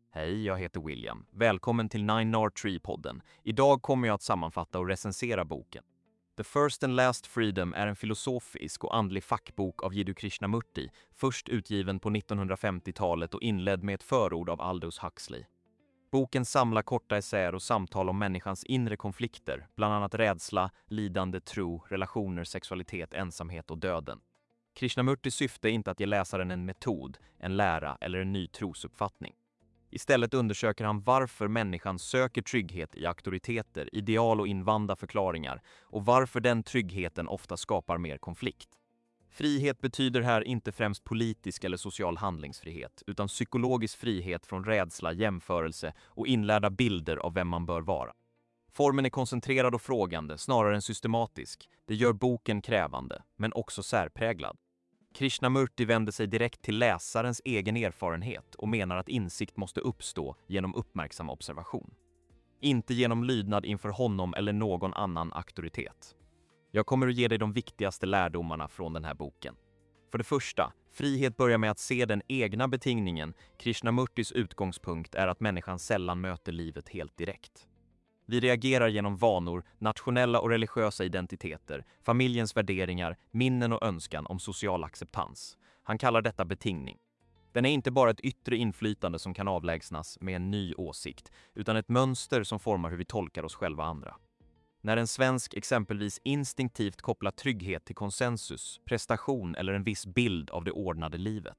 Hej, jag heter William. Välkommen till Nine Nard Tree-podden. Idag kommer jag att sammanfatta och recensera boken. The First and Last Freedom är en filosofisk och andlig fackbok av Jiddu Krishnamurti, först utgiven på 1950-talet och inledd med ett förord av Aldous Huxley. Boken samlar korta essäer och samtal om människans inre konflikter, bland annat rädsla, lidande, tro, relationer, sexualitet, ensamhet och döden. Krishnamurtis syfte är inte att ge läsaren en metod, en lära eller en ny trosuppfattning. Istället undersöker han varför människan söker trygghet i auktoriteter, ideal och invanda förklaringar och varför den tryggheten ofta skapar mer konflikt. Frihet betyder här inte främst politisk eller social handlingsfrihet, utan psykologisk frihet från rädsla, jämförelse och inlärda bilder av vem man bör vara. Formen är koncentrerad och frågande, snarare än systematisk. Det gör boken krävande, men också särpräglad. Krishnamurti vänder sig direkt till läsarens egen erfarenhet och menar att insikt måste uppstå genom uppmärksam observation. Inte genom lydnad inför honom eller någon annan auktoritet. Jag kommer att ge dig de viktigaste lärdomarna från den här boken. För det första, frihet börjar med att se den egna betingningen. Krishnamurtis utgångspunkt är att människan sällan möter livet helt direkt. Vi reagerar genom vanor, nationella och religiösa identiteter, familjens värderingar, minnen och önskan om social acceptans. Han kallar detta betingning. Den är inte bara ett yttre inflytande som kan avlägsnas med en ny åsikt, utan ett mönster som formar hur vi tolkar oss själva och andra. När en svensk exempelvis instinktivt kopplar trygghet till konsensus, prestation eller en viss bild av det ordnade livet,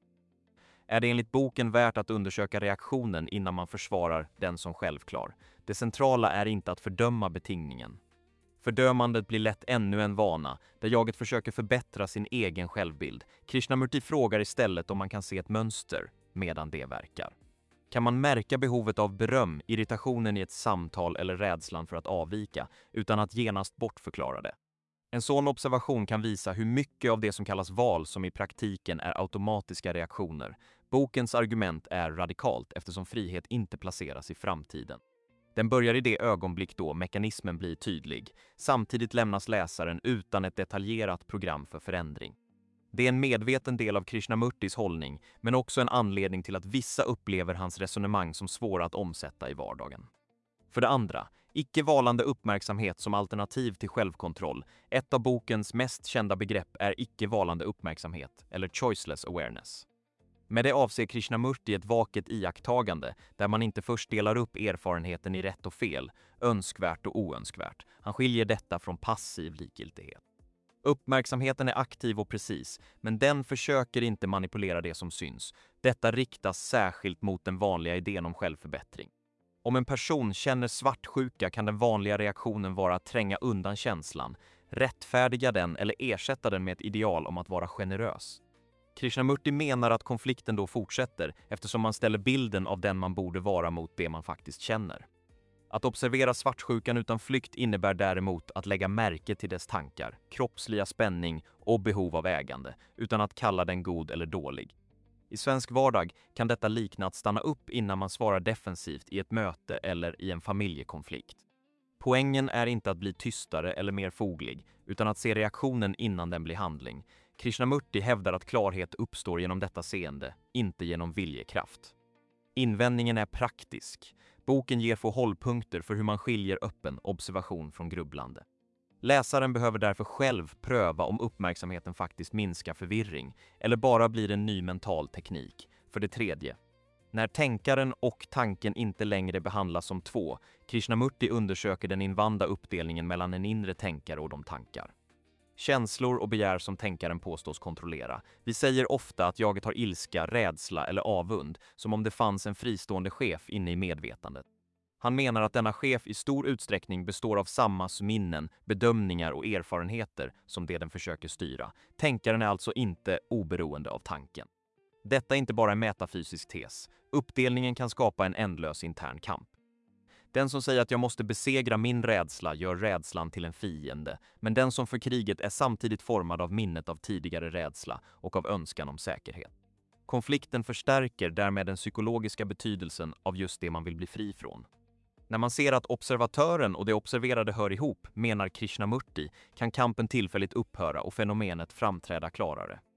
är det enligt boken värt att undersöka reaktionen innan man försvarar den som självklar. Det centrala är inte att fördöma betingningen. Fördömandet blir lätt ännu en vana, där jaget försöker förbättra sin egen självbild. Krishnamurti frågar istället om man kan se ett mönster medan det verkar. Kan man märka behovet av beröm, irritationen i ett samtal eller rädslan för att avvika, utan att genast bortförklara det? En sån observation kan visa hur mycket av det som kallas val som i praktiken är automatiska reaktioner. Bokens argument är radikalt eftersom frihet inte placeras i framtiden. Den börjar i det ögonblick då mekanismen blir tydlig. Samtidigt lämnas läsaren utan ett detaljerat program för förändring. Det är en medveten del av Krishnamurtis hållning, men också en anledning till att vissa upplever hans resonemang som svåra att omsätta i vardagen. För det andra, icke-valande uppmärksamhet som alternativ till självkontroll. Ett av bokens mest kända begrepp är icke-valande uppmärksamhet, eller choiceless awareness. Med det avser Krishnamurti ett vaket iakttagande, där man inte först delar upp erfarenheten i rätt och fel, önskvärt och oönskvärt. Han skiljer detta från passiv likgiltighet. Uppmärksamheten är aktiv och precis, men den försöker inte manipulera det som syns. Detta riktas särskilt mot den vanliga idén om självförbättring. Om en person känner svartsjuka kan den vanliga reaktionen vara att tränga undan känslan, rättfärdiga den eller ersätta den med ett ideal om att vara generös. Krishnamurti menar att konflikten då fortsätter eftersom man ställer bilden av den man borde vara mot det man faktiskt känner. Att observera svartsjukan utan flykt innebär däremot att lägga märke till dess tankar, kroppsliga spänning och behov av ägande, utan att kalla den god eller dålig. I svensk vardag kan detta likna att stanna upp innan man svarar defensivt i ett möte eller i en familjekonflikt. Poängen är inte att bli tystare eller mer foglig, utan att se reaktionen innan den blir handling. Krishnamurti hävdar att klarhet uppstår genom detta seende, inte genom viljekraft. Invändningen är praktisk. Boken ger få hållpunkter för hur man skiljer öppen observation från grubblande. Läsaren behöver därför själv pröva om uppmärksamheten faktiskt minskar förvirring eller bara blir en ny mental teknik. För det tredje, när tänkaren och tanken inte längre behandlas som två, Krishnamurti undersöker den invanda uppdelningen mellan en inre tänkare och de tankar. Känslor och begär som tänkaren påstås kontrollera. Vi säger ofta att jaget har ilska, rädsla eller avund, som om det fanns en fristående chef inne i medvetandet. Han menar att denna chef i stor utsträckning består av samma minnen, bedömningar och erfarenheter som det den försöker styra. Tänkaren är alltså inte oberoende av tanken. Detta är inte bara en metafysisk tes. Uppdelningen kan skapa en ändlös intern kamp. Den som säger att jag måste besegra min rädsla gör rädslan till en fiende, men den som för kriget är samtidigt formad av minnet av tidigare rädsla och av önskan om säkerhet. Konflikten förstärker därmed den psykologiska betydelsen av just det man vill bli fri från. När man ser att observatören och det observerade hör ihop, menar Krishnamurti, kan kampen tillfälligt upphöra och fenomenet framträda klarare.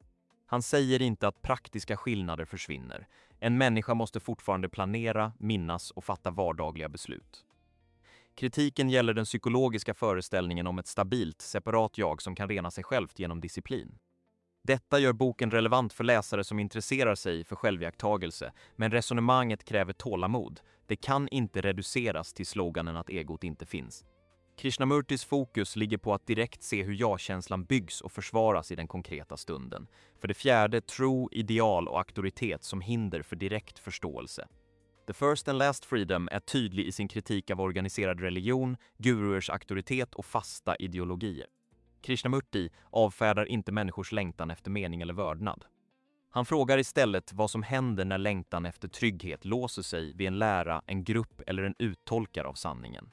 Han säger inte att praktiska skillnader försvinner. En människa måste fortfarande planera, minnas och fatta vardagliga beslut. Kritiken gäller den psykologiska föreställningen om ett stabilt, separat jag som kan rena sig självt genom disciplin. Detta gör boken relevant för läsare som intresserar sig för själviakttagelse, men resonemanget kräver tålamod. Det kan inte reduceras till sloganen att egot inte finns. Krishnamurtis fokus ligger på att direkt se hur jag-känslan byggs och försvaras i den konkreta stunden. För det fjärde, tro, ideal och auktoritet som hinder för direkt förståelse. The First and Last Freedom är tydlig i sin kritik av organiserad religion, guruers auktoritet och fasta ideologier. Krishnamurti avfärdar inte människors längtan efter mening eller vördnad. Han frågar istället vad som händer när längtan efter trygghet låser sig vid en lära, en grupp eller en uttolkare av sanningen.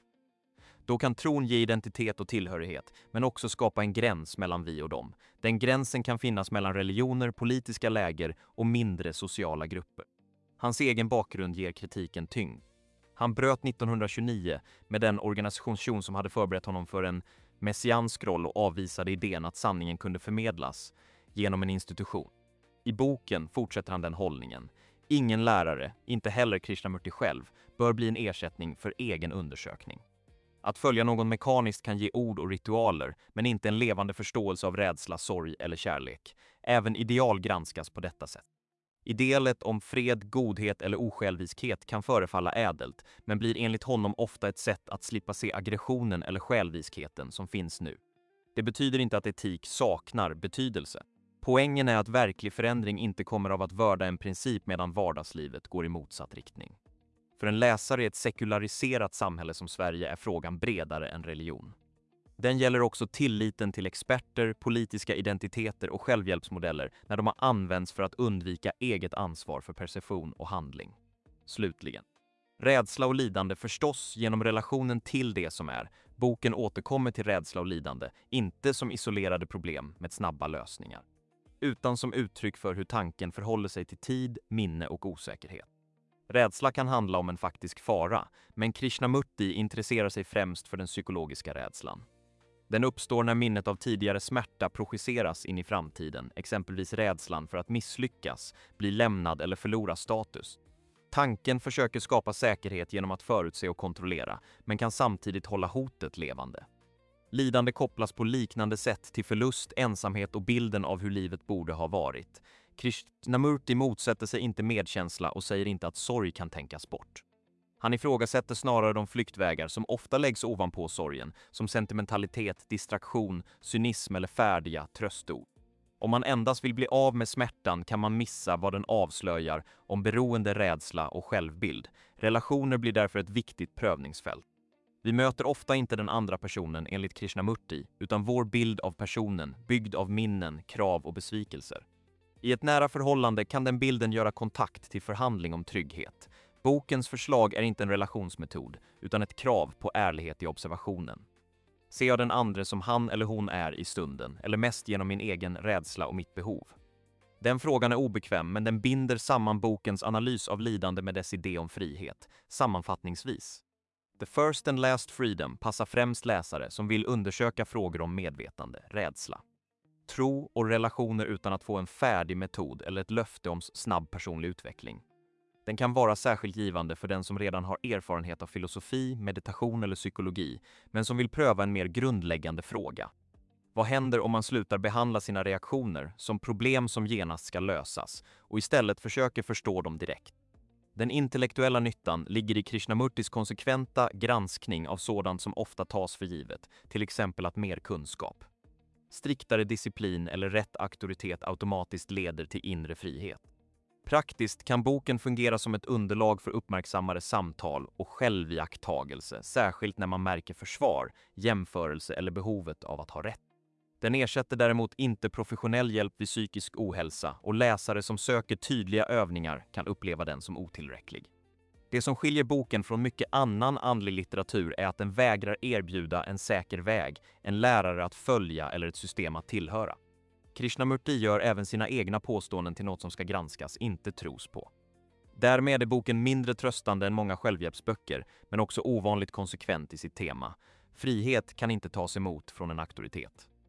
Då kan tron ge identitet och tillhörighet, men också skapa en gräns mellan vi och dem. Den gränsen kan finnas mellan religioner, politiska läger och mindre sociala grupper. Hans egen bakgrund ger kritiken tyngd. Han bröt 1929 med den organisation som hade förberett honom för en messiansk roll och avvisade idén att sanningen kunde förmedlas genom en institution. I boken fortsätter han den hållningen. Ingen lärare, inte heller Krishnamurti själv, bör bli en ersättning för egen undersökning. Att följa någon mekaniskt kan ge ord och ritualer, men inte en levande förståelse av rädsla, sorg eller kärlek. Även ideal granskas på detta sätt. Idealet om fred, godhet eller osjälviskhet kan förefalla ädelt, men blir enligt honom ofta ett sätt att slippa se aggressionen eller själviskheten som finns nu. Det betyder inte att etik saknar betydelse. Poängen är att verklig förändring inte kommer av att vörda en princip medan vardagslivet går i motsatt riktning. För en läsare i ett sekulariserat samhälle som Sverige är frågan bredare än religion. Den gäller också tilliten till experter, politiska identiteter och självhjälpsmodeller när de har använts för att undvika eget ansvar för perception och handling. Slutligen. Rädsla och lidande förstås genom relationen till det som är. Boken återkommer till rädsla och lidande, inte som isolerade problem med snabba lösningar, utan som uttryck för hur tanken förhåller sig till tid, minne och osäkerhet. Rädsla kan handla om en faktisk fara, men Krishnamurti intresserar sig främst för den psykologiska rädslan. Den uppstår när minnet av tidigare smärta projiceras in i framtiden, exempelvis rädslan för att misslyckas, bli lämnad eller förlora status. Tanken försöker skapa säkerhet genom att förutse och kontrollera, men kan samtidigt hålla hotet levande. Lidande kopplas på liknande sätt till förlust, ensamhet och bilden av hur livet borde ha varit. Krishnamurti motsätter sig inte medkänsla och säger inte att sorg kan tänkas bort. Han ifrågasätter snarare de flyktvägar som ofta läggs ovanpå sorgen, som sentimentalitet, distraktion, cynism eller färdiga tröstord. Om man endast vill bli av med smärtan kan man missa vad den avslöjar om beroende, rädsla och självbild. Relationer blir därför ett viktigt prövningsfält. Vi möter ofta inte den andra personen enligt Krishnamurti, utan vår bild av personen, byggd av minnen, krav och besvikelser. I ett nära förhållande kan den bilden göra kontakt till förhandling om trygghet. Bokens förslag är inte en relationsmetod, utan ett krav på ärlighet i observationen. Ser jag den andra som han eller hon är i stunden, eller mest genom min egen rädsla och mitt behov? Den frågan är obekväm, men den binder samman bokens analys av lidande med dess idé om frihet. Sammanfattningsvis. The First and Last Freedom passar främst läsare som vill undersöka frågor om medvetande, rädsla, tro och relationer utan att få en färdig metod eller ett löfte om snabb personlig utveckling. Den kan vara särskilt givande för den som redan har erfarenhet av filosofi, meditation eller psykologi, men som vill pröva en mer grundläggande fråga. Vad händer om man slutar behandla sina reaktioner som problem som genast ska lösas och istället försöker förstå dem direkt? Den intellektuella nyttan ligger i Krishnamurtis konsekventa granskning av sådant som ofta tas för givet, till exempel att mer kunskap, striktare disciplin eller rätt auktoritet automatiskt leder till inre frihet. Praktiskt kan boken fungera som ett underlag för uppmärksammade samtal och själviakttagelse, särskilt när man märker försvar, jämförelse eller behovet av att ha rätt. Den ersätter däremot inte professionell hjälp vid psykisk ohälsa och läsare som söker tydliga övningar kan uppleva den som otillräcklig. Det som skiljer boken från mycket annan andlig litteratur är att den vägrar erbjuda en säker väg, en lärare att följa eller ett system att tillhöra. Krishnamurti gör även sina egna påståenden till något som ska granskas, inte tros på. Därmed är boken mindre tröstande än många självhjälpsböcker, men också ovanligt konsekvent i sitt tema. Frihet kan inte tas emot från en auktoritet.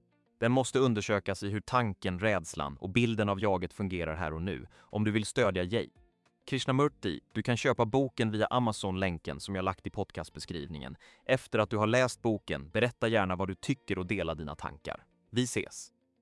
Den måste undersökas i hur tanken, rädslan och bilden av jaget fungerar här och nu om du vill stödja Jay. Krishnamurti, du kan köpa boken via Amazon-länken som jag lagt i podcastbeskrivningen. Efter att du har läst boken, berätta gärna vad du tycker och dela dina tankar. Vi ses!